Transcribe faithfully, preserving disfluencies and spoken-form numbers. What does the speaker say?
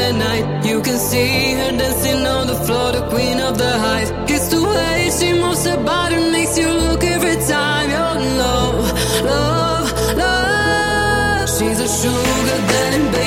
at night. You can see her dancing on the floor, the queen of the heights. It's the way she moves her body, makes you look every time. You're love, love, love. She's a sugar daddy, baby.